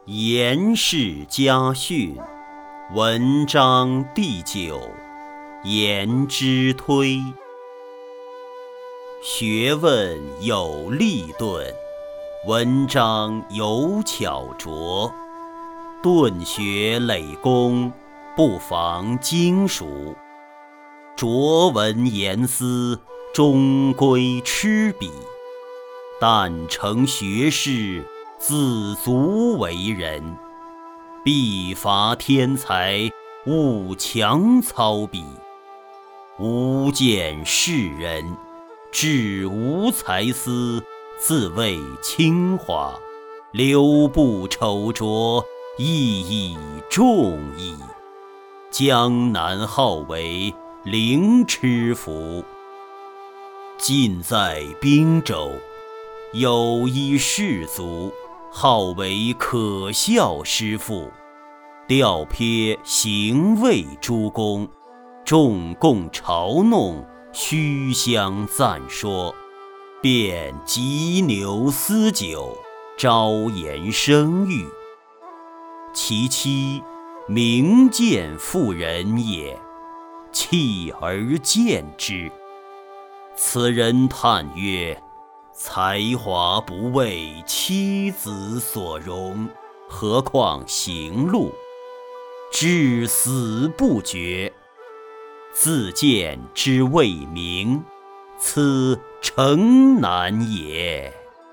颜氏家训，文章第9，颜之推。学问有立顿，文章有巧拙。顿学累功，不妨精熟。拙文言思，终归痴笔。但成学士，自足为人。必伐天才，勿强操笔。吾见世人，志无才思，自谓清华。留不丑拙，意义重矣。江南好为凌痴服。晋在兵州，有一士族，好为可笑师傅。调撇行卫诸公，众共嘲弄，虚相赞说，便击牛私酒，招言生育。其妻明见妇人也，弃而见之。此人叹曰：才华不为妻子所容，何况行路？至死不绝。自见之未明，此诚难也。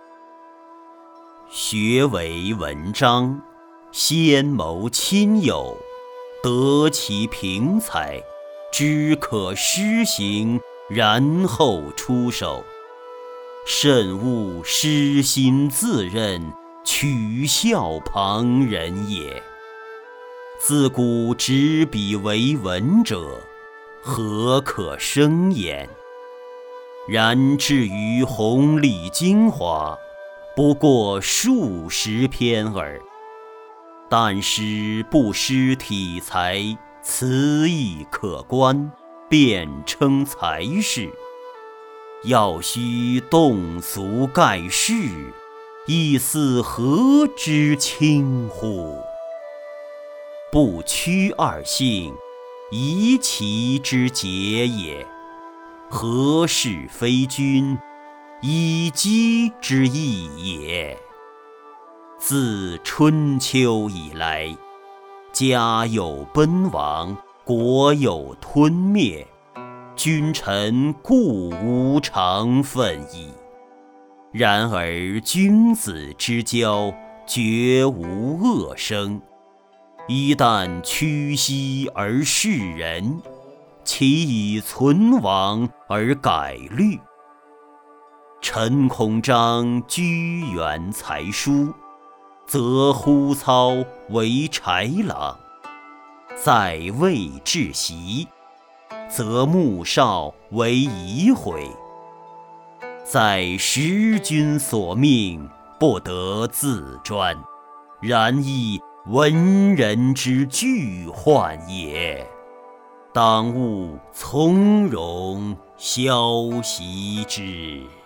学为文章，先谋亲友，得其凭才，知可施行，然后出手。慎勿失心自任，取笑旁人也。自古执笔为文者，何可生焉？然至于宏丽精华，不过数十篇耳。但使不失体裁，词意可观，便称才士。要须动俗盖世，亦似何之轻乎？不屈二性，夷其之节也。何事非君，以击之意也。自春秋以来，家有奔亡，国有吞灭，君臣固无常分矣。然而君子之交，绝无恶声。一旦屈膝而事人，其以存亡而改虑。臣孔章居远才疏，则忽操为豺狼；在位置席，则穆少为夷毁。在时君所命，不得自专，然亦文人之惧患也。当务从容，消息之。